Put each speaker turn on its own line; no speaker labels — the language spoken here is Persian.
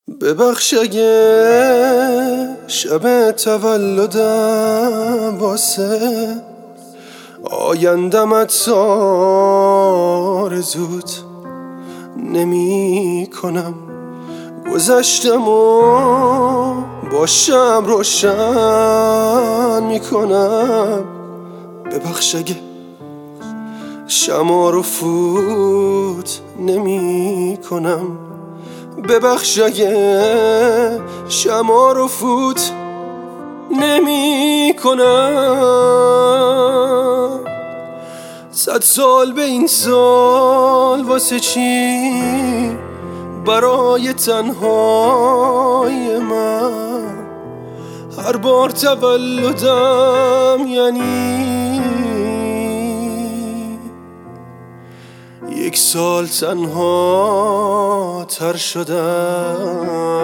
ببخش اگه شب تولدم واسه آیندمت آرزوت نمی کنم. گذشتم و باشم روشن می کنم. ببخش اگه شمع رو فوت نمی کنم. ببخش اگه شمع رو فوت نمی کنم. 100 سال به این سال واسه چی؟ برای تنهای من هر بار تولدم یعنی 1 سال تنها تر شدم.